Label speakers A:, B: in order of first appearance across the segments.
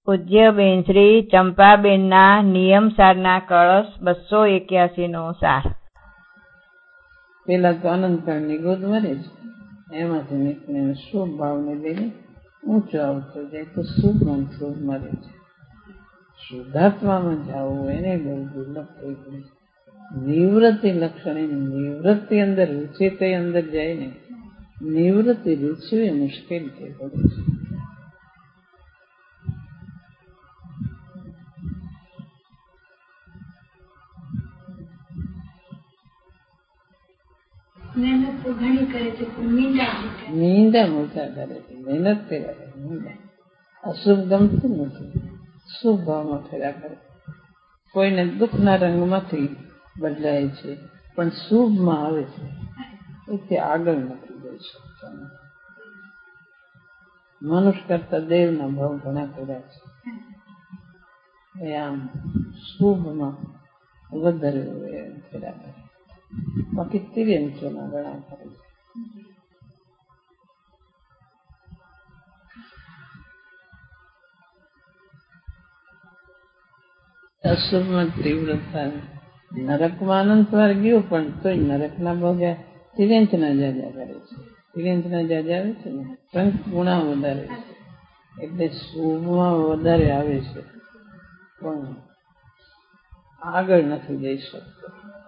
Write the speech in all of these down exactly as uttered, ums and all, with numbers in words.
A: પૂજ્યબેન શ્રી ચંપાબેનના નિયમ સારના કળશ બસો એક્યાસી નો સાર.
B: પેલા તો અનંતકાળની ગોદ મરે છે, એમાંથી નીકળીને શુભ ભાવને લઈને ઊંચો આવતો જાય તો શુભ મન શુભ મરે છે. શુદ્ધાત્મામાં જવું એને બહુ દુર્લભ થઈ પડે. નિવૃત્તિ લક્ષણ એની નિવૃત્તિ અંદર રૂચિ કઈ અંદર જાય ને, નિવૃત્તિ રૂચિ એ મુશ્કેલ થઈ પડે છે. નિંદા મોટા કરે છે, મહેનત કર્યા કરે નિંદા. અશુભ ગમતું નથી, શુભ ભાવમાં ફેરા કરે. કોઈને દુઃખના રંગમાંથી બદલાય છે પણ શુભમાં આવે છે એથી આગળ નથી જઈ શકતો. મનુષ્ય કરતા દેવના ભાવ ઘણા કર્યા છે, આમ શુભમાં વધારે ફેરા કરે. બાકી તિર્યંચોના ઘણા કરે છે. અશુભમાં તીવ્રતા નરકમાં અનંત વાર ગયો પણ તોય નરકના ભોગ્યા તિર્યંચના જાજા કરે છે. તિર્યંચના જાજા આવે છે ને કંઈક ગુણા વધારે છે એટલે શુભમાં વધારે આવે છે પણ આગળ નથી જઈ શકતો.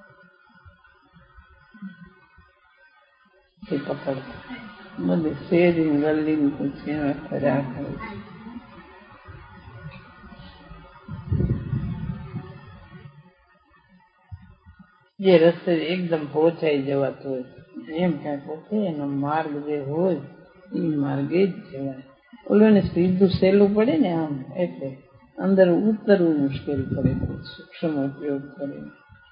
B: એ પકડતો બધે શેરી ગલી પૂછી ફર્યા કરે છે. જે રસ્તે એકદમ પહોંચાઈ જવાતો હોય એમ ક્યાંક પોતે એનો માર્ગ જે હોય એ માર્ગે જ જવાય. ઓલોને સીધું સહેલું પડે ને આમ એટલે અંદર ઉતરવું મુશ્કેલ પડે. સૂક્ષ્મ ઉપયોગ કરીને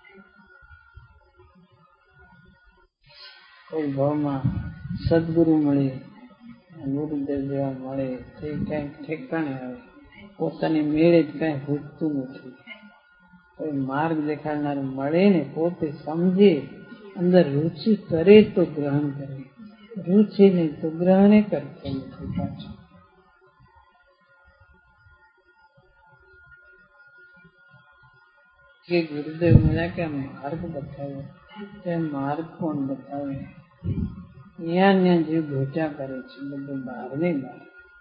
B: કોઈ ભાવમાં સદગુરુ મળે, ગુરુદેવ જેવા મળે તે કઈક ઠેકાણે આવે. પોતાની મેળે જ કઈ ભૂતતું નથી. કોઈ માર્ગ દેખાડનાર મળે ને પોતે સમજે, અંદર રુચિ કરે તો ગ્રહણ કરે, રુચિ નહીં તો ગ્રહણે કરતો નથી પાછું. કે ગુરુદેવ મળ્યા કે અમે માર્ગ બતાવ્યો, તે માર્ગ કોણ બતાવે? ત્યાં ત્યાં જે ભોજા કરે છે બધું બહાર નહીં બહાર.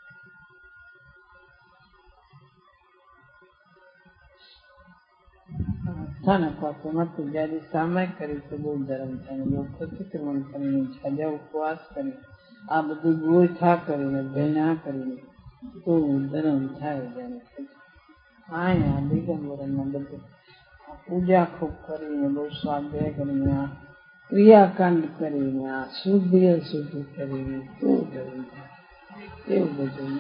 B: માટે જયારે સામાયિક કરી તો બહુ ધર્મ થાય. લોકો પ્રતિક્રમણ કરીને જાજા ઉપવાસ કરી આ બધું ગોઠા કરીને ભેણા કરીને તો ધર્મ થાય. જયારે આ દિગંબરમાં બધું પૂજા ખૂબ કરીને બહુ સ્વાધ્યાય કરીને આ ક્રિયાકાંડ કરીને આ શુદ્ધિ અશુદ્ધિ કરીને તો ધર્મ થાય. એવું બધું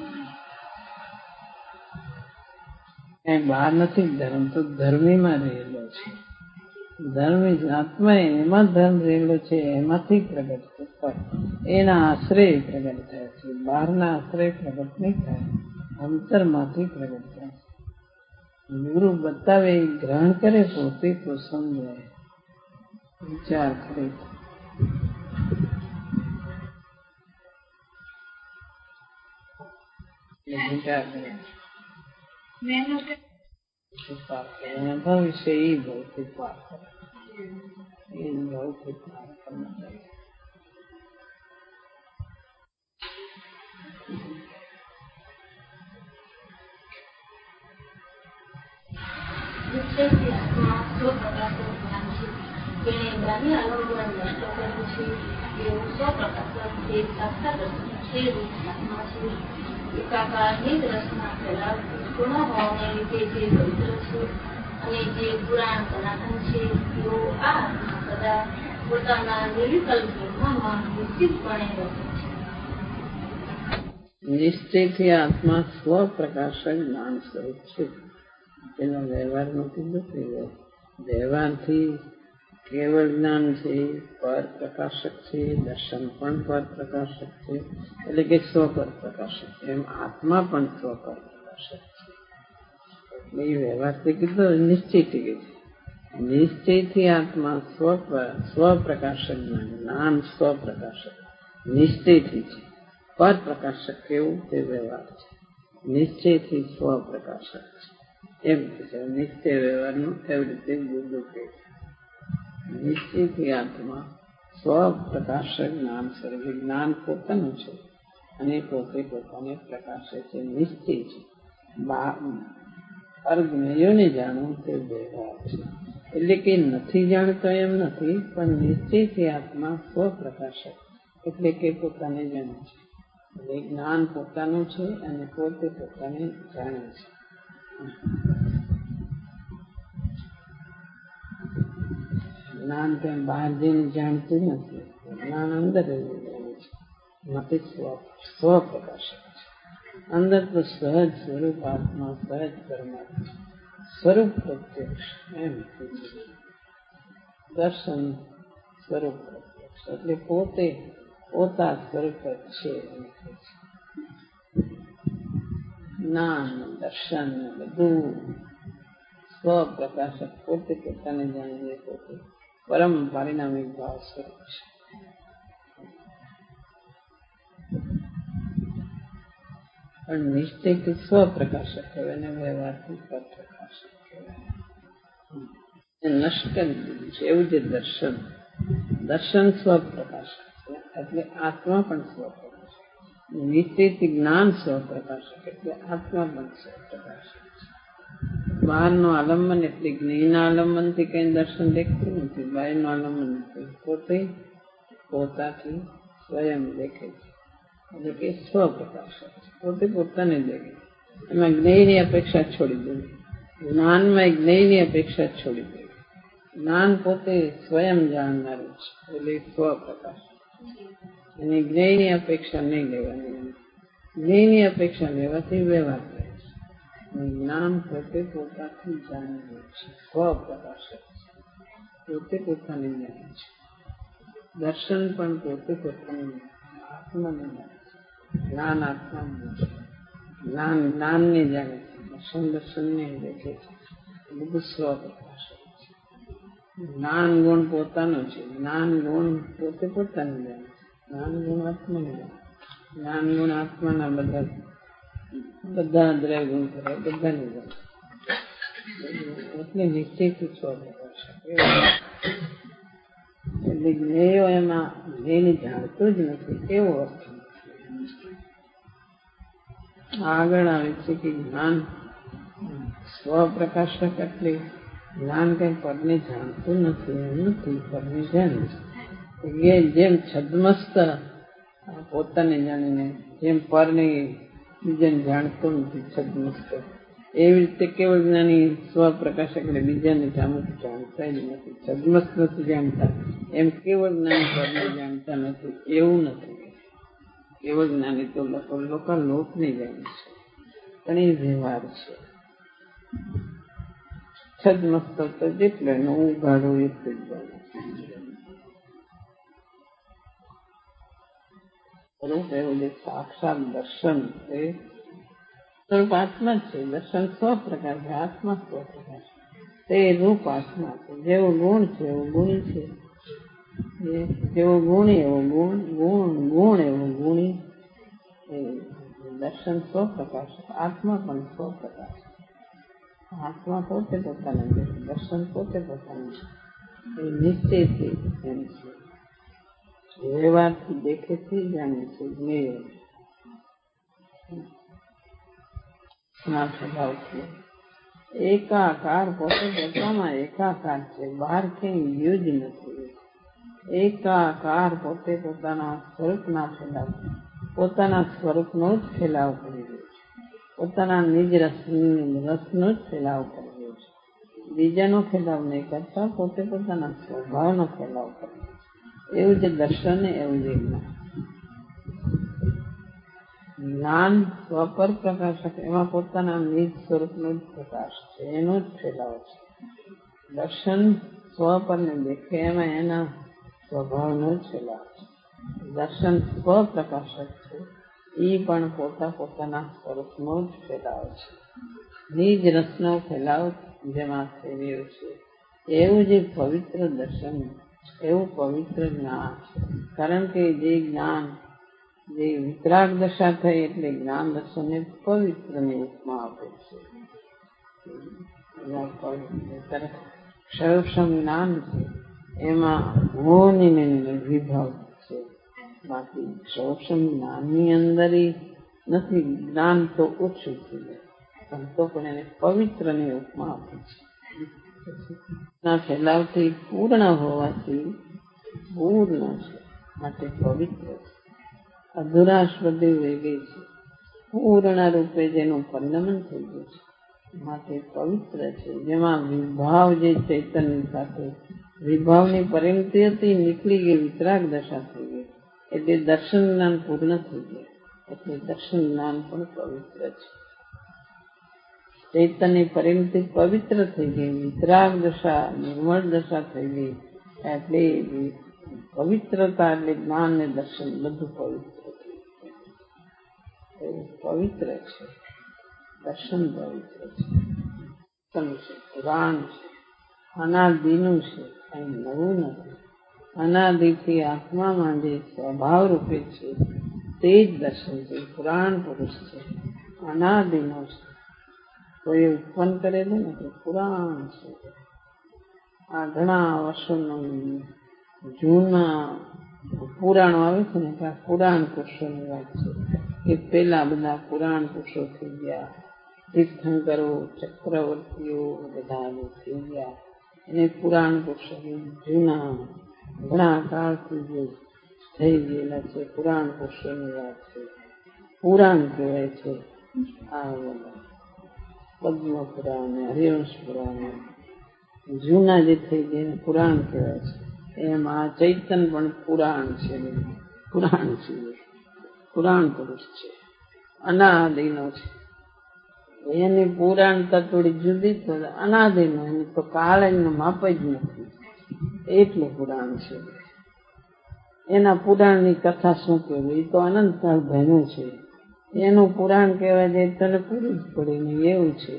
B: કઈ બહાર નથી. ધર્મ તો ધર્મીમાં રહેલો છે. ધર્મી આત્મા એમાં ધર્મ રહેલો છે, એમાંથી પ્રગટ થતા એના આશ્રય પ્રગટ થાય છે. બહારના આશ્રય પ્રગટ નહીં થાય, અંતરમાંથી પ્રગટ થાય. ગુરુ બતાવે એ ગ્રહણ કરે, પોતે તો સમજાય, વિચાર કરે. વિચાર કરે ભવિષ્ય એ ભૌતિક પાર કરે, એ ભૌતિક પાર કરે.
C: એકાકારની દ્રષ્ટિમાં ફેલાવ ગુણભાવને લીધે જે પવિત્ર છે અને જે પુરાણ સનાતન છે તેઓ આ સદા પોતાના નિર્વિકલ્પ બ્રહ્મમાં નિશ્ચિતપણે રહે છે.
B: નિશ્ચયથી આત્મા સ્વપ્રકાશક જ્ઞાન સ્વરૂપ છે. તેનો વ્યવહાર નથી બદલી. વ્યવહારથી કેવળ જ્ઞાન છે, પર પ્રકાશક છે, દર્શન પણ પર પ્રકાશક છે, એટલે કે સ્વ પર પ્રકાશક છે. એમ આત્મા પણ સ્વ પર પ્રકાશક છે. એટલે એ વ્યવહારથી કીધું નિશ્ચયથી કીધું. નિશ્ચયથી આત્મા સ્વ સ્વ પ્રકાશક જ્ઞાન, જ્ઞાન સ્વ પ્રકાશક નિશ્ચયથી છે. પર પ્રકાશક કેવું તે વ્યવહાર છે. નિશ્ચયથી સ્વ પ્રકાશક છે એમ કે છે. નિશ્ચય વ્યવહારનું એવી રીતે જુદું કહે છે. નિશ્ચયથી આત્મા સ્વ પ્રકાશક જ્ઞાન સ્વરૂપ જ્ઞાન પોતાનું છે અને પોતે પોતાને પ્રકાશે છે. નિશ્ચય છે. અર્જ્ઞેયોને જાણવું તે વ્યવહાર છે. એટલે કે નથી જાણતો એમ નથી, પણ નિશ્ચયથી આત્મા સ્વ પ્રકાશક એટલે કે પોતાને જાણે છે. એટલે જ્ઞાન પોતાનું છે અને પોતે પોતાને જાણે છે. જ્ઞાન તેમ બહાર જઈને જાણતું નથી, જ્ઞાન અંદર જાણે છે. માટે સ્વ સ્વ પ્રકાશક છે. અંદર તો સહજ સ્વરૂપ આત્મા, સહજ પરમાત્મા, સ્વરૂપ પ્રત્યક્ષ એમ દર્શન સ્વરૂપ પ્રત્યક્ષ એટલે પોતે પોતા સ્વરૂપ છે. જ્ઞાન દર્શન બધું સ્વ પ્રકાશક પોતે પોતાને જાણીએ પોતે પરમ પારિણામિક ભાવ સ્વરૂપ છે. પણ નિશ્ચયથી સ્વ પ્રકાશક કહેવાય ને વ્યવહારથી પર પ્રકાશક કહેવાય. નષ્ટ છે એવું જે દર્શન દર્શન સ્વ પ્રકાશક છે એટલે આત્મા પણ સ્વ પ્રકાશક. નિશ્ચયથી જ્ઞાન સ્વ પ્રકાશક એટલે આત્મા પણ સ્વ પ્રકાશક છે. બહારનું આલંબન એટલે જ્ઞેયના આલંબનથી કઈ દર્શન દેખતું નથી. બહારનું આલંબન નથી, પોતે પોતાથી સ્વયં દેખે છે એટલે કે સ્વ પ્રકાશક છે. પોતે પોતાને દેખે. એમાં જ્ઞેયની અપેક્ષા છોડી દેવી, જ્ઞાનમાં જ્ઞેયની અપેક્ષા છોડી દેવી. જ્ઞાન પોતે સ્વયં જાણનારું છે એટલે સ્વ પ્રકાશ. અને જ્ઞેયની અપેક્ષા નહીં લેવાની. જ્ઞેયની અપેક્ષા લેવાથી વ્યવહાર કરે છે. જ્ઞાન પોતે પોતાથી જાણવું છે, સ્વ પ્રકાશક છે, પોતે પોતાને જાણે છે. દર્શન પણ પોતે પોતાને આત્માને જાણે છે. જ્ઞાન આત્માનું છે. જ્ઞાન જ્ઞાનને જાણે છે, દર્શન દર્શનને દેખે છે. બધું સ્વ પ્રકાશક છે. જ્ઞાન ગુણ પોતાનો છે. જ્ઞાન ગુણ પોતે પોતાને જાણે છે. જ્ઞાન ગુણ આત્માને જાણે. જ્ઞાન ગુણ આત્માના બધા બધા દ્રવ્ય ગુણ કરે બધાને જાણે એટલે નિશ્ચયથી સ્વ પ્રકાશક. એટલે જ્ઞેયો એમાં જ્ઞેયને જાણતો જ નથી એવો અર્થ. આગળ આવે છે કે જ્ઞાન સ્વ પ્રકાશક એટલે જ્ઞાન કઈ પરને જાણતું નથી એમ નથી, પરને જાણે છે. જેમ છદ્મસ્ત પોતાને જાણીને જેમ પરને બીજાને જાણતો નથી છદ્મસ્ત, એવી રીતે કેવળ જ્ઞાની સ્વ પ્રકાશક એટલે બીજાને જાણતા જ નથી, છદ્મસ્ત નથી જાણતા. એમ કેવળ જ્ઞાની પરને જાણતા નથી એવું નથી. કેવળ જ્ઞાની તો લોકો લોકો લોકને જાણે છે, પણ એ વ્યવહાર છે. છદ્મસ્ત તો જેટલો એનું ઉઘાડું એટલું જ જાણે છે. એવું જે સાક્ષાત દર્શન એ સ્વરૂપ આત્મા જ છે. દર્શન સ્વ પ્રકાશ છે, આત્મા સ્વ પ્રકાશ તે રૂપ આત્મા છે. જેવો ગુણ છે એવો ગુણી છે, જેવો ગુણી એવો ગુણ ગુણ ગુણ એવો ગુણી. દર્શન સ્વ પ્રકાશ, આત્મા પણ સ્વ પ્રકાશ. આત્મા પોતે પોતાને દેખે, દર્શન પોતે પોતાને એ નિશ્ચયથી એમ છે. વ્યવહારથી દેખે છે, જાણે છે, જ્ઞેય ના સ્વભાવથી એકાકાર પોતે પોતામાં એકાકાર છે. બહાર ક્યાંય ગયું જ નથી. એકાકાર પોતે પોતાના સ્વરૂપના ફેલાવ પોતાના સ્વરૂપનો જ ફેલાવ કરી રહ્યો છે. પોતાના નિજ રસ રસનો જ ફેલાવ કરી રહ્યો છે. બીજાનો ફેલાવ નહીં કરતા, પોતે પોતાના સ્વભાવનો ફેલાવ કરે. એવું જે દર્શન એવું જે જ્ઞાન. જ્ઞાન સ્વપર પ્રકાશક એમાં પોતાના નિજ સ્વરૂપનો જ પ્રકાશ છે, એનો જ ફેલાવ છે. દર્શન સ્વપરને દેખે એમાં એના સ્વભાવનો જ ફેલાવ છે. દર્શન સ્વ પ્રકાશક છે, એ પણ પોતા પોતાના સ્વરૂપનો જ ફેલાવ છે. નિજ રસનો ફેલાવ જેમાં થઈ રહ્યો છે એવું જે પવિત્ર દર્શન, એવું પવિત્ર જ્ઞાન છે. કારણ કે જે જ્ઞાન જે વિતરાગ દશા થઈ એટલે જ્ઞાન દર્શનને પવિત્રની ઉપમા આપે છે. સર્વસમ જ્ઞાન છે એમાં મોહની નિર્વિભાવ છે. બાકી સર્વસમ જ્ઞાનની અંદર નથી, જ્ઞાન તો ઓછું થઈ જાય પણ તો પણ એને પવિત્રની ઉપમા આપે છે. ના ફેલાવથી પૂર્ણ હોવાથી પૂર્ણ છે માટે પવિત્ર છે. અધુરાશ બધી વેગી છે, પૂર્ણ રૂપે જેનું પરિણમન થઈ ગયું છે માટે પવિત્ર છે. જેમાં વિભાવ જે ચૈતન્ય સાથે વિભાવની પરિણતિ હતી નીકળી ગઈ, વિતરાગ દશા થઈ ગઈ એટલે દર્શન જ્ઞાન પૂર્ણ થઈ ગયા એટલે દર્શન જ્ઞાન પણ પવિત્ર છે. ચૈતન્ય પરિણતિ પવિત્ર થઈ ગઈ, વિતરાગ દશા નિર્મળ દશા થઈ ગઈ એટલે પવિત્રતા એટલે જ્ઞાન ને દર્શન બધું પવિત્ર પવિત્ર છે. દર્શન પવિત્ર છે, પુરાણ છે, અનાદિનું છે, કઈ નવું નથી. અનાદિથી આત્મામાં જે સ્વભાવ રૂપે છે તે જ દર્શન છે. પુરાણ પુરુષ છે, અનાદિનો છે, કોઈ ઉત્પન્ન કરેલું નથી, પુરાણ છે. આ ઘણા વર્ષોનું જૂના પુરાણો આવે છે ને ત્યાં પુરાણ પુરુષોની વાત છે કે પેલા બધા પુરાણ પુરુષો થઈ ગયા, તીર્થંકરો, ચક્રવર્તીઓ બધા થઈ ગયા એને પુરાણ પુરુષો જૂના ઘણા કાળથી જે થઈ ગયેલા છે પુરાણ પુરુષોની વાત છે. પુરાણ કહેવાય છે આ બધા પદ્મ પુરાણ, હરિવંશ પુરાણ જૂના જે થઈ ગયા પુરાણ કહેવાય છે. એમ આ ચૈતન પણ પુરાણ છે, પુરાણ છે, પુરાણ પુરુષ છે, અનાદિનો છે. એની પુરાણતા થોડી જુદી તો અનાદિનો, એની તો કાળ એનું માપ જ નથી એટલું પુરાણ છે. એના પુરાણની કથા શું કહેવું, એ તો અનંતકાળ ભણ્યું છે, એનું પુરાણ કહેવાય જાય તને પૂરું જ પડે ને એવું છે.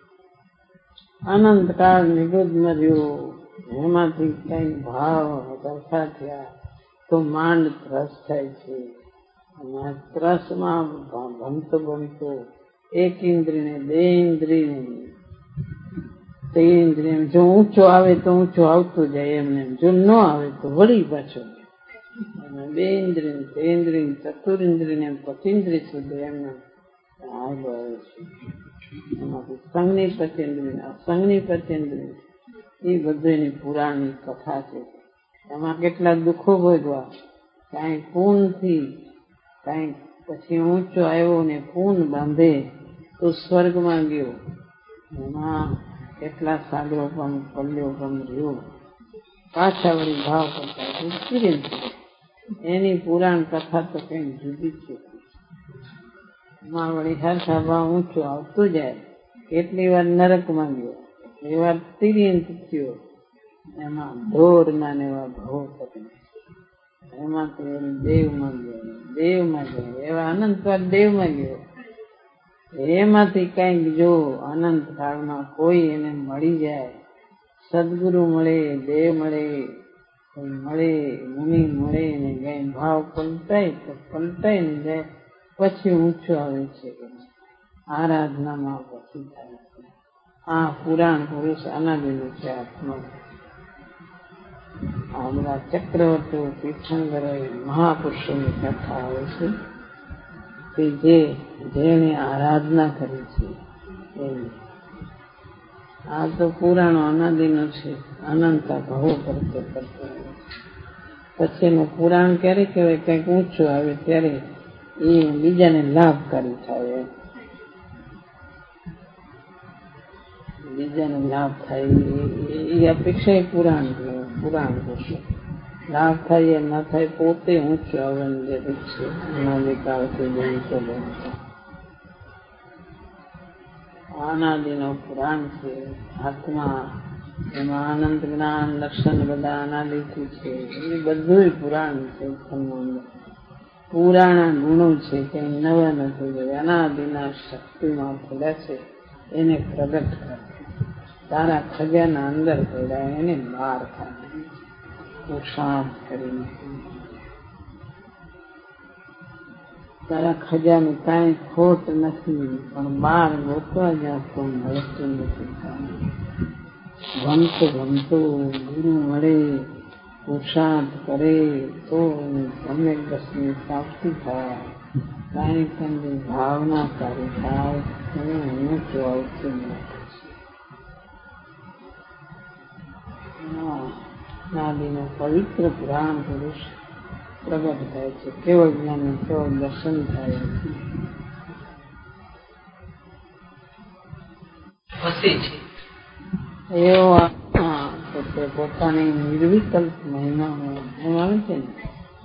B: અનંતકાળ નિગુધ મર્યો એમાંથી કઈ ભાવ દર્શા થયા તો માંડ ત્રસ થાય છે. ત્રસમાં ભમતો ભમતો એક ઇન્દ્રિયને બે ઇન્દ્રિય તે ઇન્દ્રિય જો ઊંચો આવે તો ઊંચો આવતો જાય એમને, જો ન આવે તો વળી પાછો બે ઇન્દ્રિય તે ઇન્દ્રિય ચતુરિન્દ્રિય પચીન્દ્રિય સુધી એમને આગળ આવે છે. એમાંથી સંઘની પચેન્દ્રિય અસંઘની પચેન્દ્રિય એ બધું એની પુરાણની કથા છે. એમાં કેટલા દુઃખો ભોગવા, કઈ પૂનથી કઈ પછી ઊંચો આવ્યો ને પૂન બાંધે તો સ્વર્ગમાં ગયો, એમાં કેટલા સાગરો પણ પલ્યો પણ રહ્યો, પાછા વળી ભાવ કરતા એની પુરાણ કથા તો કઈ જુદી છે. એમાં વળી હરખા ભાવ ઊંચો આવતો જાય. કેટલી વાર નરકમાં ગયો, એ વાર તિર્યંત થયો, એમાં ઢોરના ને એવા ભાવો પકડે, એમાંથી દેવમાં ગયો, દેવમાં ગયો એવા અનંત વાર દેવમાં ગયો. એમાંથી કઈક જો અનંત કાળમાં કોઈ એને મળી જાય, સદગુરુ મળે, દેવ મળે, કોઈ મળે, મુનિ મળે ને કઈ ભાવ પલટાય તો પલટાય ને જાય પછી ઊંચો આવે છે. આરાધનામાં પછી થાય છે. આ પુરાણ પુરુષ અનાદિનું છે આત્મા. આ બધા ચક્રવર્તીઓ તીર્થંકરો મહાપુરુષોની કથા આવે છે કે જે જેને આરાધના કરી છે એવી. આ તો પુરાણો અનાદિનો છે, અનંતા ભાવો કરતો કરતો પછી એનું પુરાણ ક્યારે કહેવાય, કંઈક ઊંચું આવે ત્યારે એ બીજાને લાભકારી થાય, બીજાને લાભ થાય એ અપેક્ષા એ પુરાણ કહેવાય. પુરાણ પુરુષો લાભ થાય એ ના થાય પોતે ઊંચું આવવાની જરૂર છે. અનાદિકાળથી બનતો બનતો અનાદિનો પુરાણ છે આત્મા. એમાં અનંત જ્ઞાન લક્ષણ બધા અનાદિથી છે, એ બધું પુરાણ છે. પુરાણા ગુણો છે, કઈ નવા નથી. અનાદિના શક્તિમાં પડ્યા છે એને પ્રગટ કરે, તારા ખજાના અંદર પડ્યા એને બહાર કાઢે શાંત કરીને. તારા ખજાને કાંઈ ખોટ નથી, પણ બાર ગોતવા જ્યાં તો મળતું નથી. ગમતું ગમતું ગુરુ મળે, પુરુષાર્થ કરે તો સમ્યક દર્શનની પ્રાપ્તિ થાય. કાંઈ કંઈ ભાવના સારી થાય અને એને તો આવતું નાદીનો પવિત્ર પુરાણ પુરુષ પ્રગટ થાય છે. કેવળ જ્ઞાન કેવળ દર્શન થાય એવો પોતાની નિર્વિકલ્પ મહિનામાં એમ આવે છે ને,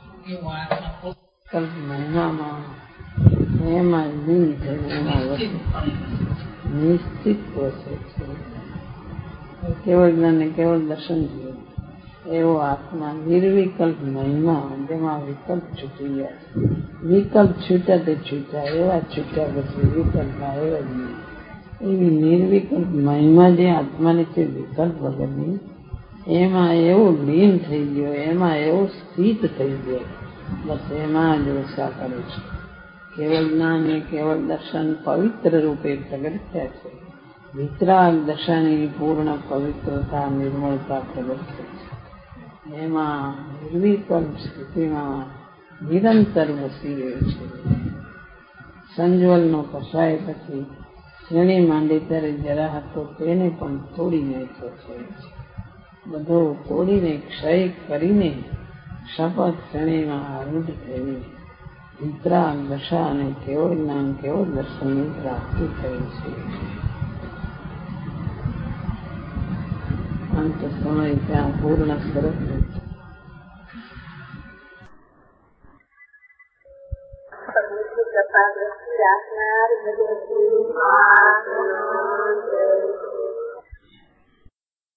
B: કલ્પ મહિનામાં એમાં લીન થઈને એમાં વસે નિશ્ચિત વસે છે. કેવળ જ્ઞાન કેવળ દર્શન છે એવો આત્મા નિર્વિકલ્પ મહિમા, જેમાં વિકલ્પ છૂટી ગયા. વિકલ્પ છૂટ્યા તે છૂટ્યા, એવા છૂટ્યા પછી વિકલ્પ આવ્યા જ નહીં. એવી નિર્વિકલ્પ મહિમા જે આત્માની છે વિકલ્પ વગરની, એમાં એવું લીન થઈ ગયો, એમાં એવું સ્થિત થઈ ગયો, બસ એમાં જ વસા કરે છે. કેવળ જ્ઞાન એ કેવળ દર્શન પવિત્ર રૂપે પ્રગટ થયા છે. વિતરાગ દશાની પૂર્ણ પવિત્રતા નિર્મળતા પ્રગટ થઈ છે. એમાં નિર્વિકલ્પ સ્થિતિમાં નિરંતર વસી રહ્યું છે. સંજ્વલનો કસાય પછી શ્રેણી માંડી ત્યારે જરા હતો તેને પણ તોડી નાખ્યો છે. બધો તોડીને ક્ષય કરીને શપથ શ્રેણીમાં આરૂઢ થઈને વિતરાગ દશા અને કેવળ જ્ઞાન કેવળ દર્શનની પ્રાપ્તિ થઈ છે. અંત સમય ત્યાં પૂર્ણ સ્વરૂપ